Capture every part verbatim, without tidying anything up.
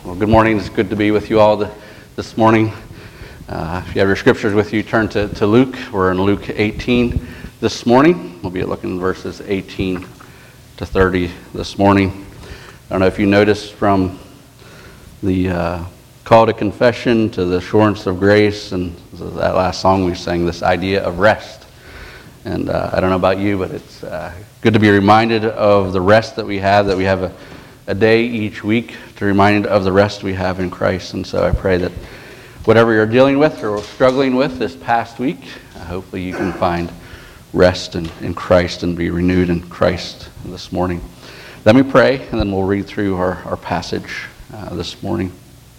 Well, good morning. It's good to be with you all the, this morning. Uh, if you have your scriptures with you, turn to, to Luke. We're in Luke eighteen this morning. We'll be looking at verses eighteen to thirty this morning. I don't know if you noticed from the uh, call to confession to the assurance of grace and that last song we sang, this idea of rest. And uh, I don't know about you, but it's uh, good to be reminded of the rest that we have, that we have a, a day each week to remind of the rest we have in Christ. And so I pray that whatever you're dealing with or struggling with this past week, uh, hopefully you can find rest in, in Christ and be renewed in Christ this morning. Let me pray, and then we'll read through our, our passage uh, this morning.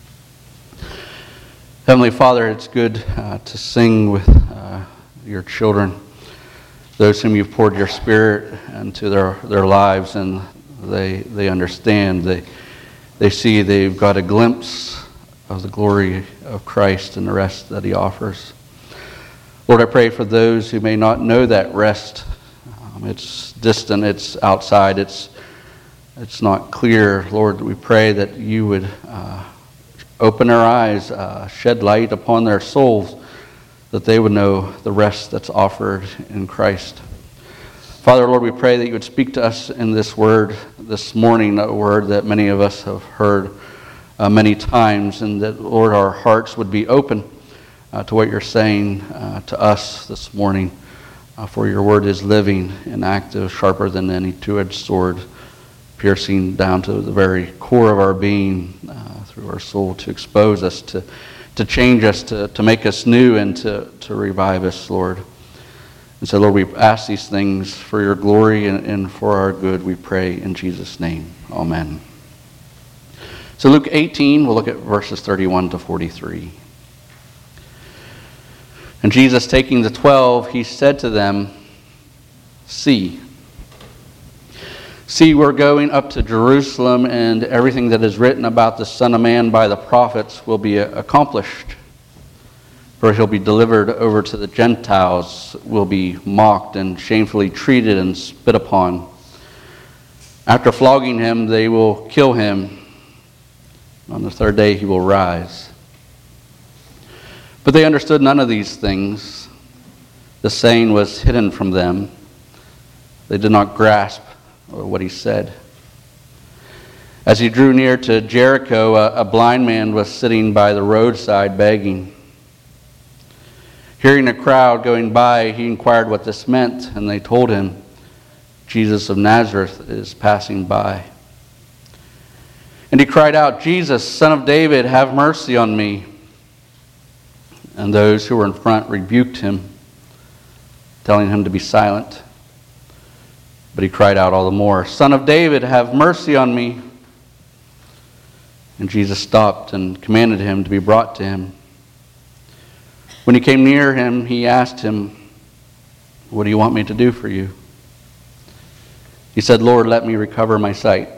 Heavenly Father, it's good uh, to sing with uh, your children, those whom you've poured your Spirit into their, their lives, and they they understand, they they see they've got a glimpse of the glory of Christ and the rest that he offers. Lord, I pray for those who may not know that rest. Um, it's distant, it's outside, it's it's not clear. Lord, we pray that you would uh, open their eyes, uh, shed light upon their souls, that they would know the rest that's offered in Christ. Father, Lord, we pray that you would speak to us in this word this morning, a word that many of us have heard uh, many times, and that, Lord, our hearts would be open uh, to what you're saying uh, to us this morning. Uh, for your word is living and active, sharper than any two-edged sword, piercing down to the very core of our being uh, through our soul, to expose us, to to change us, to, to make us new, and to, to revive us, Lord. And so, Lord, we ask these things for your glory and, and for our good, we pray in Jesus' name. Amen. So Luke eighteen, we'll look at verses thirty-one to forty-three. And Jesus, taking the twelve, he said to them, See, See, we're going up to Jerusalem, and everything that is written about the Son of Man by the prophets will be accomplished. For he'll be delivered over to the Gentiles, will be mocked and shamefully treated and spit upon. After flogging him, they will kill him. On the third day, he will rise. But they understood none of these things. The saying was hidden from them. They did not grasp what he said. As he drew near to Jericho, a, a blind man was sitting by the roadside begging. Hearing a crowd going by, he inquired what this meant, and they told him, Jesus of Nazareth is passing by. And he cried out, Jesus, Son of David, have mercy on me. And those who were in front rebuked him, telling him to be silent. But he cried out all the more, Son of David, have mercy on me. And Jesus stopped and commanded him to be brought to him. When he came near him, he asked him, What do you want me to do for you? He said, Lord, let me recover my sight.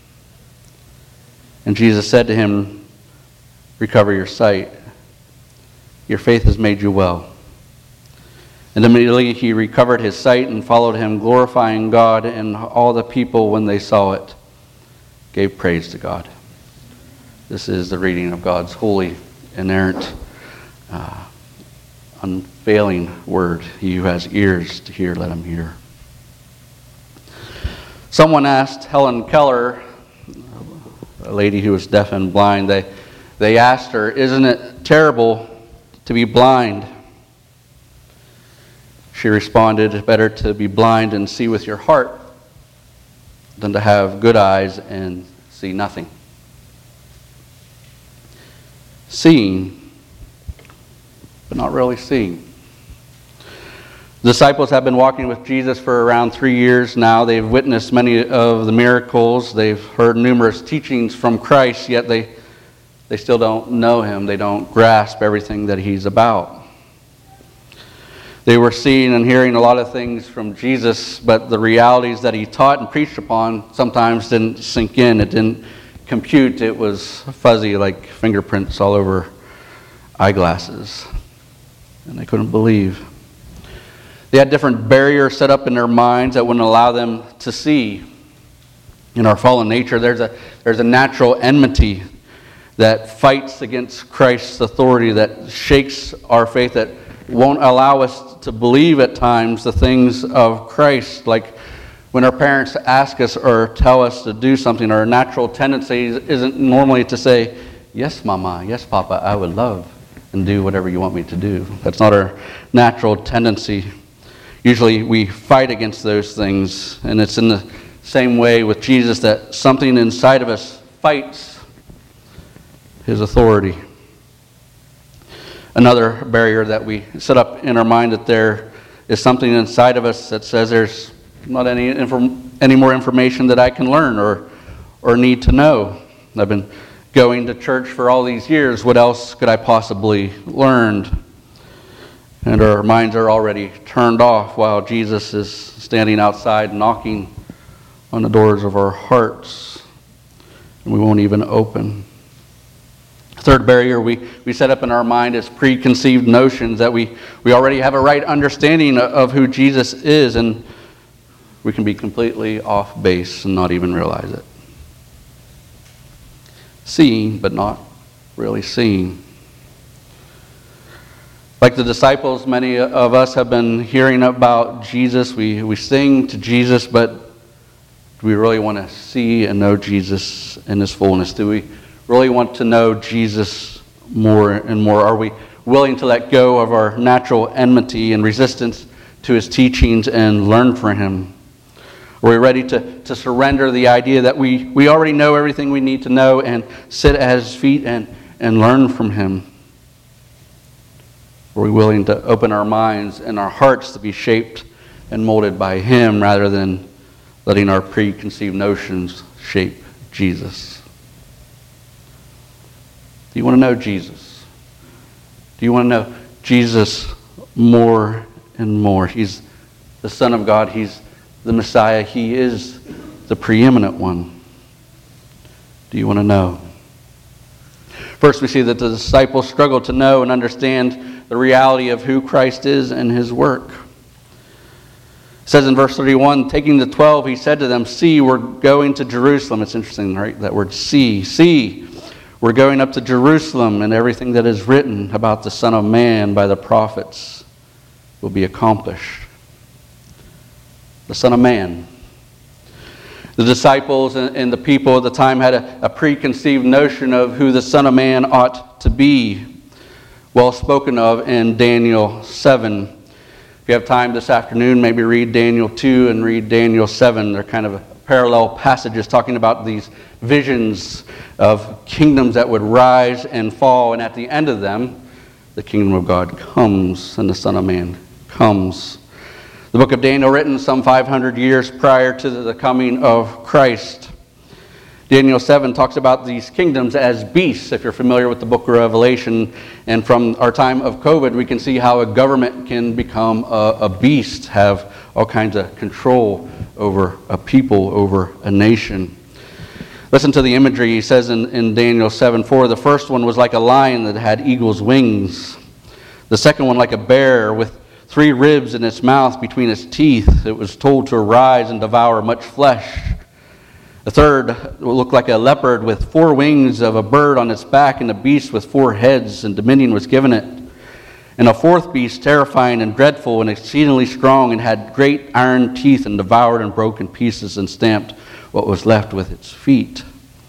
And Jesus said to him, Recover your sight. Your faith has made you well. And immediately he recovered his sight and followed him, glorifying God, and all the people, when they saw it, gave praise to God. This is the reading of God's holy, inerrant, uh, unfailing word. He who has ears to hear, let him hear. Someone asked Helen Keller, a lady who was deaf and blind, they, they asked her, Isn't it terrible to be blind? She responded, Better to be blind and see with your heart than to have good eyes and see nothing. Seeing, but not really seeing. The disciples have been walking with Jesus for around three years now. They've witnessed many of the miracles. They've heard numerous teachings from Christ, yet they, they still don't know him. They don't grasp everything that he's about. They were seeing and hearing a lot of things from Jesus, but the realities that he taught and preached upon sometimes didn't sink in. It didn't compute. It was fuzzy like fingerprints all over eyeglasses. And they couldn't believe. They had different barriers set up in their minds that wouldn't allow them to see. In our fallen nature, there's a, there's a natural enmity that fights against Christ's authority, that shakes our faith, that won't allow us to believe at times the things of Christ. Like when our parents ask us or tell us to do something, our natural tendency isn't normally to say, yes, Mama, yes, Papa, I would love, and do whatever you want me to do. That's not our natural tendency. Usually we fight against those things, and it's in the same way with Jesus that something inside of us fights his authority. Another barrier that we set up in our mind, that there is something inside of us that says there's not any inform- any more information that I can learn or or need to know. I've been going to church for all these years. What else could I possibly learn? And our minds are already turned off while Jesus is standing outside knocking on the doors of our hearts, and we won't even open. Third barrier we, we set up in our mind is preconceived notions, that we, we already have a right understanding of who Jesus is, and we can be completely off base and not even realize it. Seeing, but not really seeing. Like the disciples, many of us have been hearing about Jesus. We, we sing to Jesus, but do we really want to see and know Jesus in his fullness? Do we really want to know Jesus more and more? Are we willing to let go of our natural enmity and resistance to his teachings and learn from him? Are we ready to, to surrender the idea that we, we already know everything we need to know and sit at his feet and, and learn from him? Are we willing to open our minds and our hearts to be shaped and molded by him rather than letting our preconceived notions shape Jesus? Do you want to know Jesus? Do you want to know Jesus more and more? He's the Son of God. He's the Messiah. He is the preeminent one. Do you want to know? First, we see that the disciples struggled to know and understand the reality of who Christ is and his work. It says in verse thirty-one, taking the twelve, he said to them, see, we're going to Jerusalem. It's interesting, right? That word see. See. We're going up to Jerusalem, and everything that is written about the Son of Man by the prophets will be accomplished. The Son of Man. The disciples and the people at the time had a, a preconceived notion of who the Son of Man ought to be, well spoken of in Daniel seven. If you have time this afternoon, maybe read Daniel two and read Daniel seven. They're kind of parallel passages talking about these visions of kingdoms that would rise and fall, and at the end of them, the kingdom of God comes and the Son of Man comes. The book of Daniel, written some five hundred years prior to the coming of Christ. Daniel seven talks about these kingdoms as beasts, if you're familiar with the book of Revelation. And from our time of COVID, we can see how a government can become a, a beast, have all kinds of control over a people, over a nation. Listen to the imagery. He says in, in Daniel seven four, the first one was like a lion that had eagle's wings. The second one like a bear with three ribs in its mouth between its teeth. It was told to arise and devour much flesh. The third looked like a leopard with four wings of a bird on its back, and a beast with four heads, and dominion was given it. And a fourth beast, terrifying and dreadful and exceedingly strong, and had great iron teeth, and devoured and broke in pieces and stamped what was left with its feet.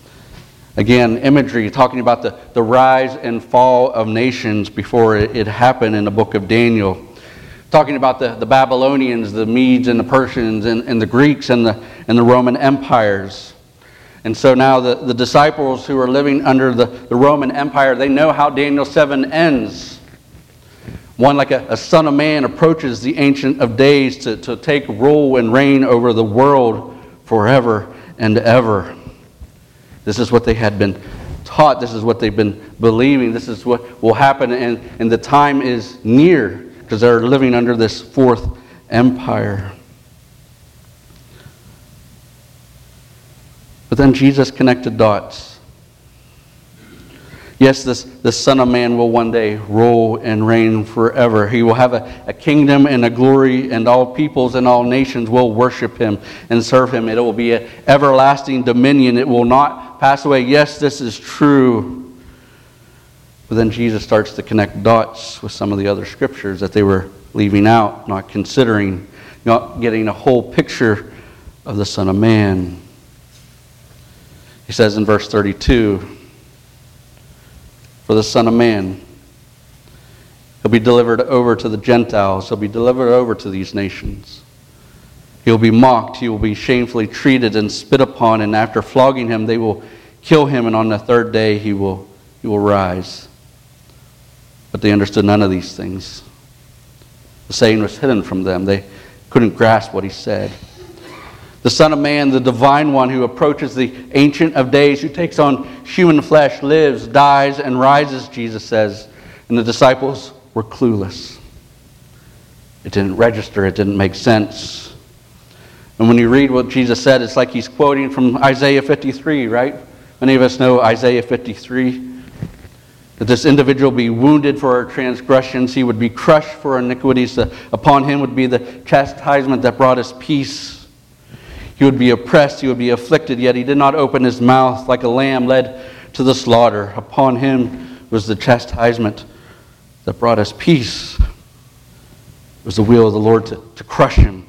Again, imagery talking about the, the rise and fall of nations before it, it happened in the book of Daniel. Talking about the, the Babylonians, the Medes and the Persians, and, and the Greeks and the, and the Roman empires. And so now the, the disciples who are living under the, the Roman Empire, they know how Daniel seven ends. One like a, a son of man approaches the Ancient of Days to, to take rule and reign over the world forever and ever. This is what they had been taught. This is what they've been believing. This is what will happen, and, and the time is near, because they're living under this fourth empire. But then Jesus connected dots. Yes, this, this Son of Man will one day rule and reign forever. He will have a, a kingdom and a glory, and all peoples and all nations will worship him and serve him. It will be an everlasting dominion. It will not pass away. Yes, this is true. But then Jesus starts to connect dots with some of the other scriptures that they were leaving out, not considering, not getting a whole picture of the Son of Man. He says in verse thirty-two, "For the Son of Man, he'll be delivered over to the Gentiles. He'll be delivered over to these nations. He will be mocked. He will be shamefully treated and spit upon. And after flogging him, they will kill him. And on the third day, he will, he will rise." But they understood none of these things. The saying was hidden from them. They couldn't grasp what he said. The Son of Man, the divine one who approaches the Ancient of Days, who takes on human flesh, lives, dies, and rises, Jesus says. And the disciples were clueless. It didn't register. It didn't make sense. And when you read what Jesus said, it's like he's quoting from Isaiah fifty-three, right? Many of us know Isaiah fifty-three. That this individual be wounded for our transgressions. He would be crushed for our iniquities. Upon him would be the chastisement that brought us peace. He would be oppressed. He would be afflicted. Yet he did not open his mouth. Like a lamb led to the slaughter, upon him was the chastisement that brought us peace. It was the will of the Lord to, to crush him,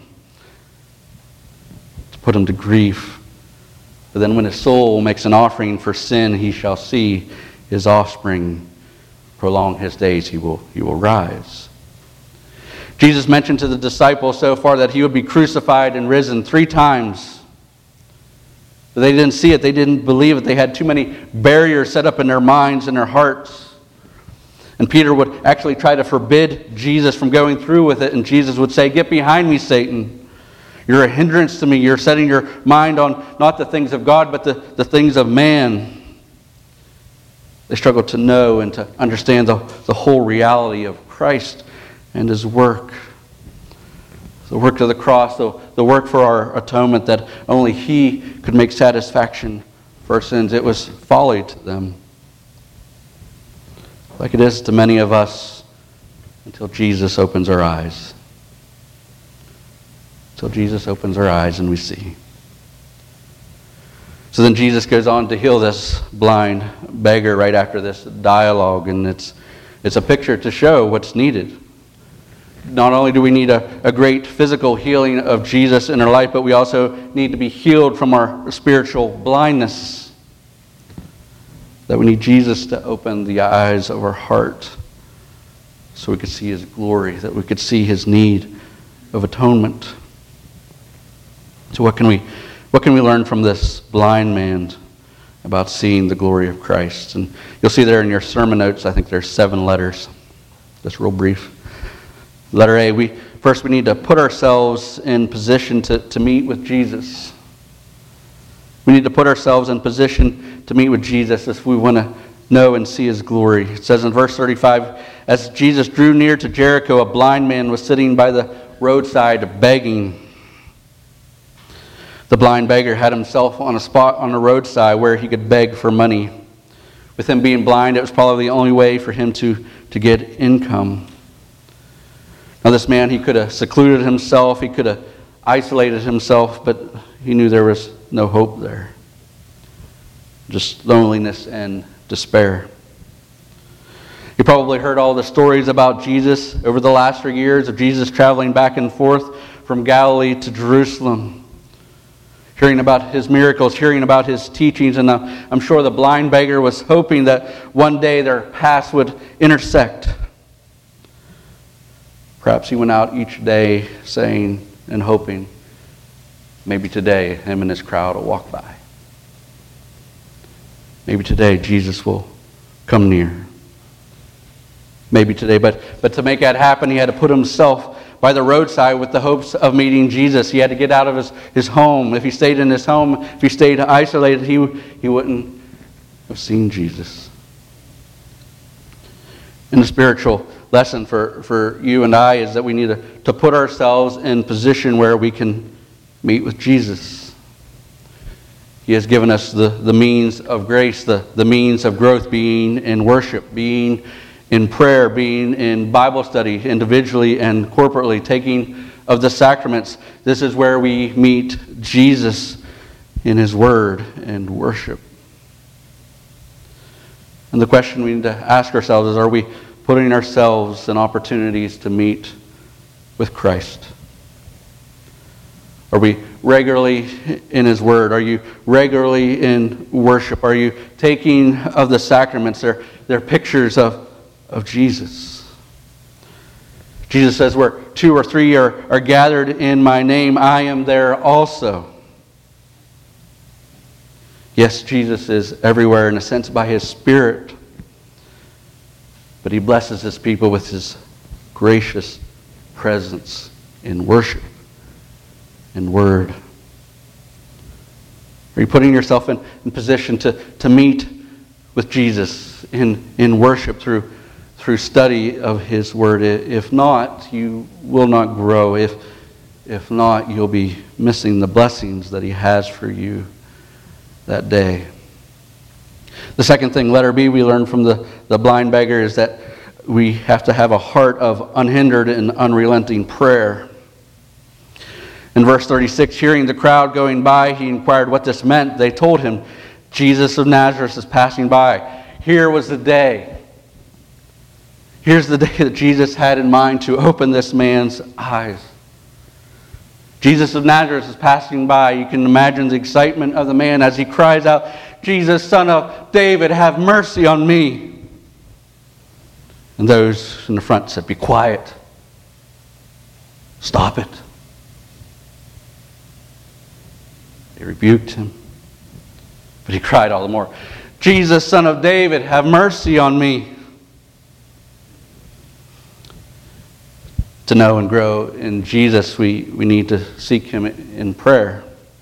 to put him to grief. But then when his soul makes an offering for sin, he shall see his offspring prolong his days. He will, he will rise. Jesus mentioned to the disciples so far that he would be crucified and risen three times. But they didn't see it. They didn't believe it. They had too many barriers set up in their minds and their hearts. And Peter would actually try to forbid Jesus from going through with it. And Jesus would say, "Get behind me, Satan. You're a hindrance to me. You're setting your mind on not the things of God, but the, the things of man." They struggled to know and to understand the, the whole reality of Christ and his work. The work of the cross, the, the work for our atonement, that only he could make satisfaction for our sins. It was folly to them, like it is to many of us, until Jesus opens our eyes. Until Jesus opens our eyes and we see. So then Jesus goes on to heal this blind beggar right after this dialogue, and it's it's a picture to show what's needed. Not only do we need a, a great physical healing of Jesus in our life, but we also need to be healed from our spiritual blindness. That we need Jesus to open the eyes of our heart so we could see his glory, that we could see his need of atonement. So what can we What can we learn from this blind man about seeing the glory of Christ? And you'll see there in your sermon notes, I think there's seven letters. Just real brief. Letter A, we first we need to put ourselves in position to, to meet with Jesus. We need to put ourselves in position to meet with Jesus if we want to know and see his glory. It says in verse thirty-five, "As Jesus drew near to Jericho, a blind man was sitting by the roadside begging." The blind beggar had himself on a spot on the roadside where he could beg for money. With him being blind, it was probably the only way for him to, to get income. Now this man, he could have secluded himself, he could have isolated himself, but he knew there was no hope there. Just loneliness and despair. You probably heard all the stories about Jesus over the last three years of Jesus traveling back and forth from Galilee to Jerusalem. Hearing about his miracles, hearing about his teachings, and I'm sure the blind beggar was hoping that one day their paths would intersect. Perhaps he went out each day saying and hoping, maybe today him and his crowd will walk by. Maybe today Jesus will come near. Maybe today, but, but to make that happen, he had to put himself by the roadside with the hopes of meeting Jesus. He had to get out of his, his home. If he stayed in his home, if he stayed isolated, he, he wouldn't have seen Jesus. And the spiritual lesson for, for you and I is that we need to, to put ourselves in position where we can meet with Jesus. He has given us the, the means of grace, the, the means of growth, being in worship, being in prayer, being in Bible study, individually and corporately, taking of the sacraments. This is where we meet Jesus in his word and worship. And the question we need to ask ourselves is, are we putting ourselves in opportunities to meet with Christ? Are we regularly in His Word? Are you regularly in worship? Are you taking of the sacraments? They're, they're pictures of, of Jesus. Jesus says, where two or three are, are gathered in my name, I am there also. Yes, Jesus is everywhere in a sense by His Spirit. But He blesses His people with His gracious presence in worship, in word. Are you putting yourself in, in position to, to meet with Jesus in, in worship through, through study of His Word? If not, you will not grow. If, if not, you'll be missing the blessings that He has for you that day. The second thing, letter B, we learn from the, the blind beggar is that we have to have a heart of unhindered and unrelenting prayer. In verse thirty-six, hearing the crowd going by, he inquired what this meant. They told him, Jesus of Nazareth is passing by. Here was the day. Here's the day that Jesus had in mind to open this man's eyes. Jesus of Nazareth is passing by. You can imagine the excitement of the man as he cries out, Jesus, Son of David, have mercy on me. And those in the front said, be quiet. Stop it. They rebuked him. But he cried all the more, Jesus, Son of David, have mercy on me. To know and grow in Jesus, we, we need to seek Him in prayer.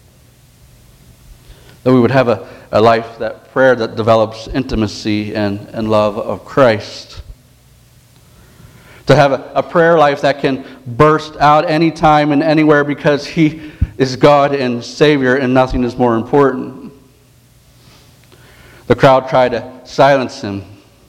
That we would have a, a life, that prayer that develops intimacy and, and love of Christ. To have a, a prayer life that can burst out anytime and anywhere because He is God and Savior and nothing is more important. The crowd tried to silence Him.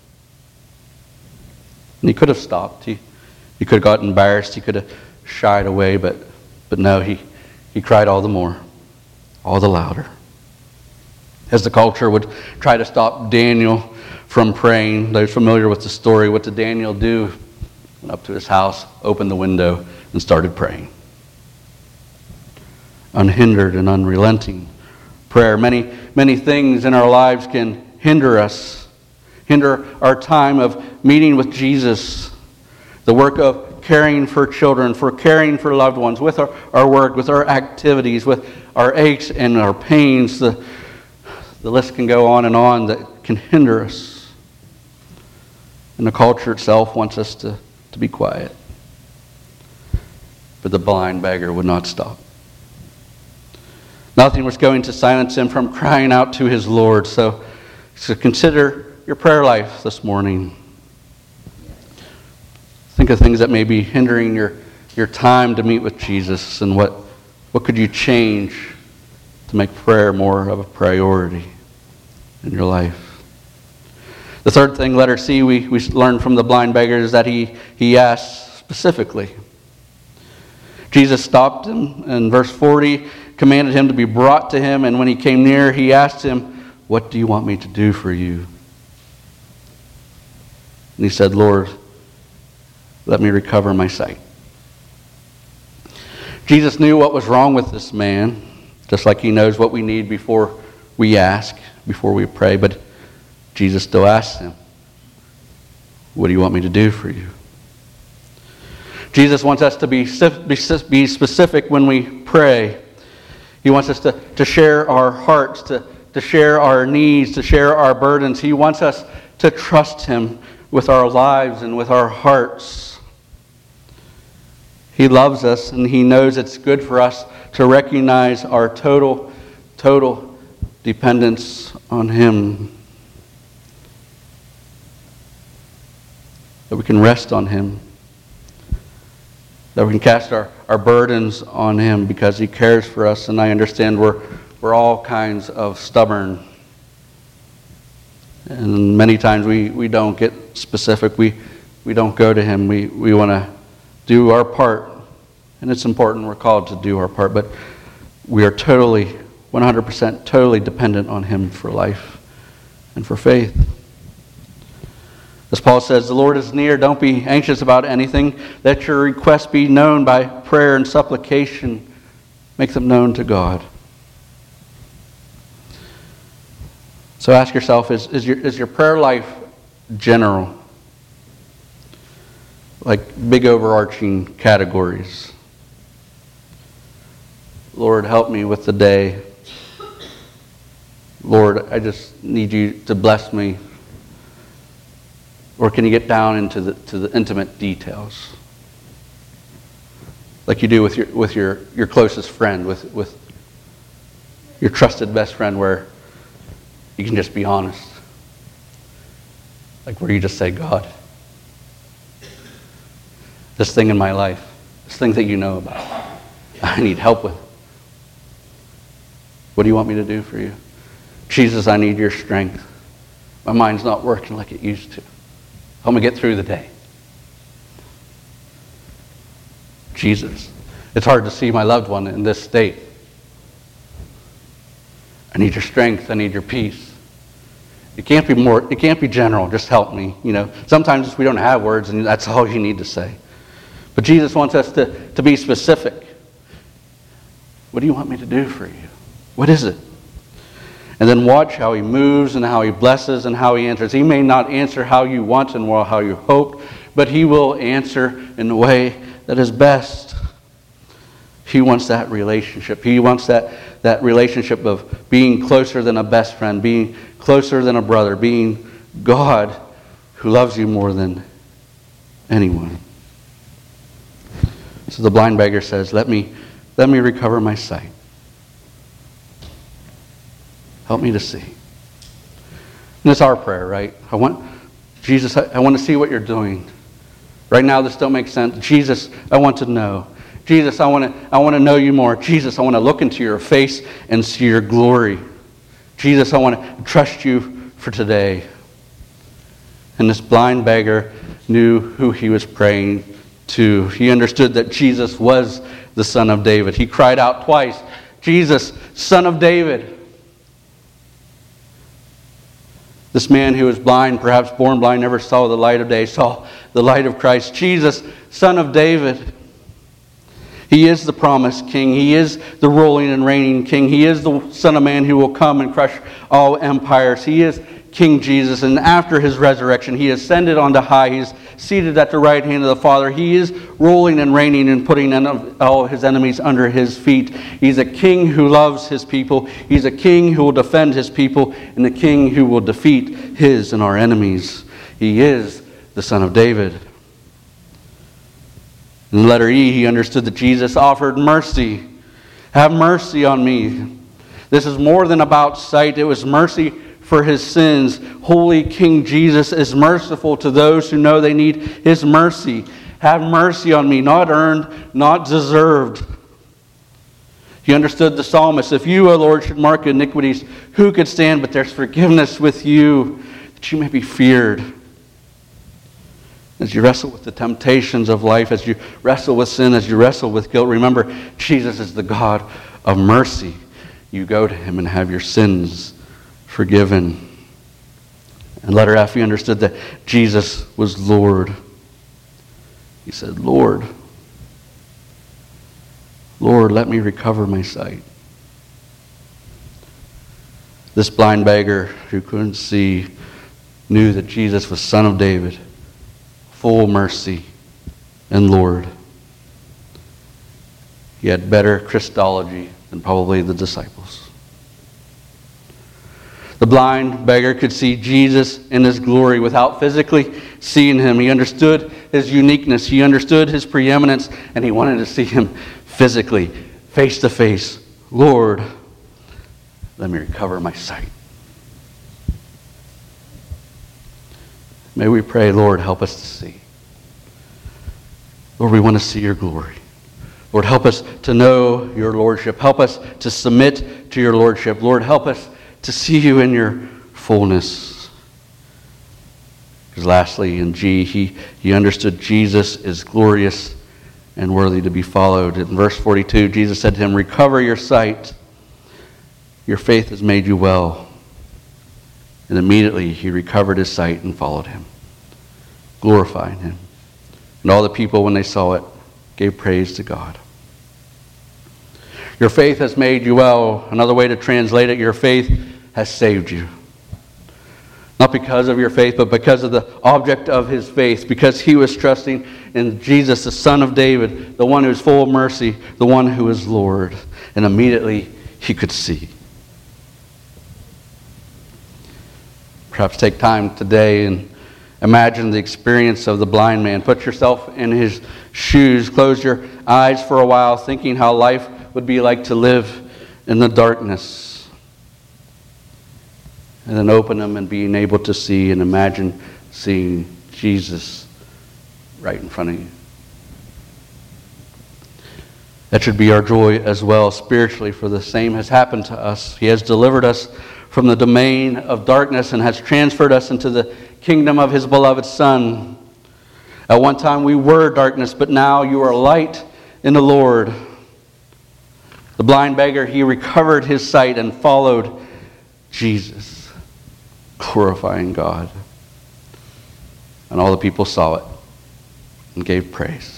And He could have stopped. He He could have got embarrassed. He could have shied away. But, but no, he, he cried all the more, all the louder. As the culture would try to stop Daniel from praying, those familiar with the story, what did Daniel do? Went up to his house, opened the window, and started praying. Unhindered and unrelenting prayer. Many, many things in our lives can hinder us, hinder our time of meeting with Jesus. The work of caring for children, for caring for loved ones, with our, our work, with our activities, with our aches and our pains. The, the list can go on and on that can hinder us. And the culture itself wants us to, to be quiet. But the blind beggar would not stop. Nothing was going to silence him from crying out to his Lord. So, so consider your prayer life this morning. Think of things that may be hindering your, your time to meet with Jesus, and what, what could you change to make prayer more of a priority in your life. The third thing, letter C, we, we learned from the blind beggar is that he, he asked specifically. Jesus stopped him in verse forty, commanded him to be brought to him, and when he came near, he asked him, what do you want me to do for you? And he said, Lord, let me recover my sight. Jesus knew what was wrong with this man, just like He knows what we need before we ask, before we pray. But Jesus still asks him, what do you want me to do for you? Jesus wants us to be, be specific when we pray. He wants us to, to share our hearts, to, to share our needs, to share our burdens. He wants us to trust Him with our lives and with our hearts. He loves us, and He knows it's good for us to recognize our total, total dependence on Him. That we can rest on Him. That we can cast our, our burdens on Him because He cares for us. And I understand we're, we're all kinds of stubborn. And many times we, we don't get specific. We, we don't go to Him. We, we want to do our part, and it's important, we're called to do our part, but we are totally, one hundred percent totally dependent on Him for life and for faith. As Paul says, the Lord is near. Don't be anxious about anything. Let your requests be known by prayer and supplication. Make them known to God. So ask yourself, is, is, your, is your prayer life general? Like big overarching categories? Lord, help me with the day. Lord, I just need you to bless me. Or can you get down into the to the intimate details? Like you do with your with your, your closest friend, with, with your trusted best friend, where you can just be honest. Like where you just say, God, this thing in my life, this thing that you know about, I need help with. What do you want me to do for you? Jesus, I need your strength. My mind's not working like it used to. Help me get through the day. Jesus, it's hard to see my loved one in this state. I need your strength. I need your peace. It can't be more. It can't be general. Just help me. You know, sometimes we don't have words, and that's all you need to say. But Jesus wants us to, to be specific. What do you want me to do for you? What is it? And then watch how he moves and how he blesses and how he answers. He may not answer how you want and how you hoped, but he will answer in the way that is best. He wants that relationship. He wants that, that relationship of being closer than a best friend, being closer than a brother, being God who loves you more than anyone. So the blind beggar says, let me, let me recover my sight. Help me to see. And it's our prayer, right? I want, Jesus, I, I want to see what you're doing. Right now, this don't make sense. Jesus, I want to know. Jesus, I want to, I want to know you more. Jesus, I want to look into your face and see your glory. Jesus, I want to trust you for today. And this blind beggar knew who he was praying to. He understood that Jesus was the Son of David. He cried out twice, Jesus, Son of David. This man who was blind, perhaps born blind, never saw the light of day, saw the light of Christ. Jesus, Son of David. He is the promised King. He is the ruling and reigning King. He is the Son of Man who will come and crush all empires. He is King Jesus. And after his resurrection, he ascended on high. He's seated at the right hand of the Father. He is ruling and reigning and putting all his enemies under his feet. He's a king who loves his people. He's a king who will defend his people, and the king who will defeat his and our enemies. He is the Son of David. In the letter E, he understood that Jesus offered mercy. Have mercy on me. This is more than about sight. It was mercy for his sins. Holy King Jesus is merciful to those who know they need his mercy. Have mercy on me, not earned, not deserved. He understood the psalmist. If you, O Lord, should mark iniquities, who could stand? But there's forgiveness with you, that you may be feared. As you wrestle with the temptations of life, as you wrestle with sin, as you wrestle with guilt, remember, Jesus is the God of mercy. You go to him and have your sins forgiven. And letter F, he understood that Jesus was Lord. He said, Lord, Lord, let me recover my sight. This blind beggar who couldn't see knew that Jesus was Son of David, full mercy, and Lord. He had better Christology than probably the disciples. The blind beggar could see Jesus in his glory without physically seeing him. He understood his uniqueness. He understood his preeminence, and he wanted to see him physically, face to face. Lord, let me recover my sight. May we pray, Lord, help us to see. Lord, we want to see your glory. Lord, help us to know your lordship. Help us to submit to your lordship. Lord, help us to see you in your fullness. Because lastly, in G, he, he understood Jesus is glorious and worthy to be followed. In verse forty-two, Jesus said to him, recover your sight. Your faith has made you well. And immediately he recovered his sight and followed him. glorifying him. And all the people, when they saw it, gave praise to God. Your faith has made you well. Another way to translate it, your faith has saved you. Not because of your faith, but because of the object of his faith. Because he was trusting in Jesus, the Son of David, the one who is full of mercy, the one who is Lord. And immediately he could see. Perhaps take time today and imagine the experience of the blind man. Put yourself in his shoes. Close your eyes for a while, thinking how life would be like to live in the darkness. And then open them and being able to see and imagine seeing Jesus right in front of you. That should be our joy as well spiritually, for the same has happened to us. He has delivered us from the domain of darkness and has transferred us into the kingdom of his beloved Son. At one time we were darkness, but now you are light in the Lord. The blind beggar, he recovered his sight and followed Jesus, glorifying God. And all the people saw it and gave praise.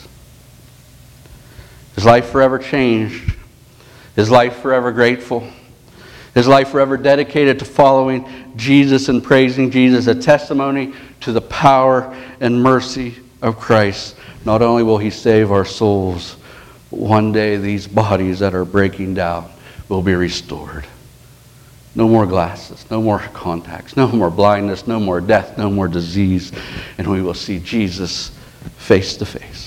His life forever changed. His life forever grateful. His life forever dedicated to following Jesus and praising Jesus, a testimony to the power and mercy of Christ. Not only will he save our souls, but one day these bodies that are breaking down will be restored. No more glasses, no more contacts, no more blindness, no more death, no more disease, and we will see Jesus face to face.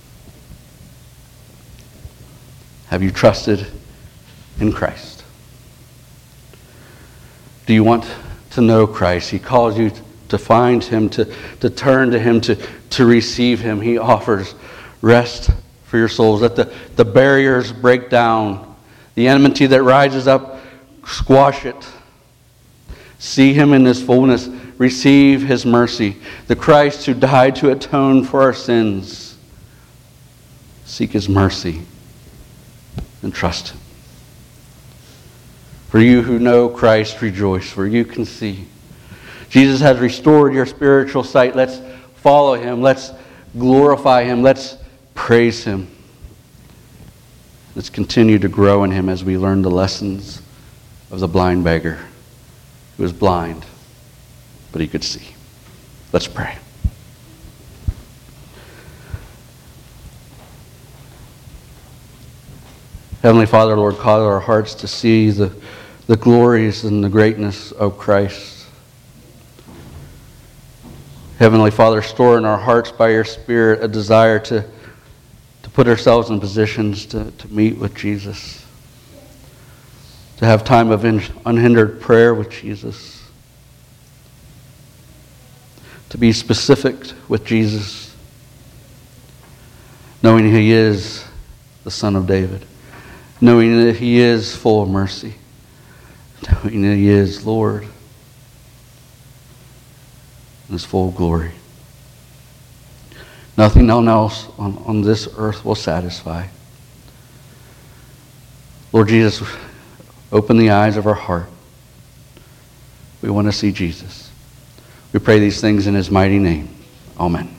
Have you trusted in Christ? Do you want to know Christ? He calls you to find him, to, to turn to him, to, to receive him. He offers rest for your souls. Let the, the barriers break down. The enmity that rises up, squash it. See him in his fullness. Receive his mercy. The Christ who died to atone for our sins. Seek his mercy and trust him. For you who know Christ, rejoice, for you can see. Jesus has restored your spiritual sight. Let's follow him. Let's glorify him. Let's praise him. Let's continue to grow in him as we learn the lessons of the blind beggar who was blind, but he could see. Let's pray. Heavenly Father, Lord, cause our hearts to see the, the glories and the greatness of Christ. Heavenly Father, store in our hearts by your Spirit a desire to, to put ourselves in positions to, to meet with Jesus, to have time of unhindered prayer with Jesus, to be specific with Jesus, knowing he is the Son of David, knowing that he is full of mercy, knowing that he is Lord and is full of glory. Nothing else on, on this earth will satisfy. Lord Jesus, open the eyes of our heart. We want to see Jesus. We pray these things in his mighty name. Amen.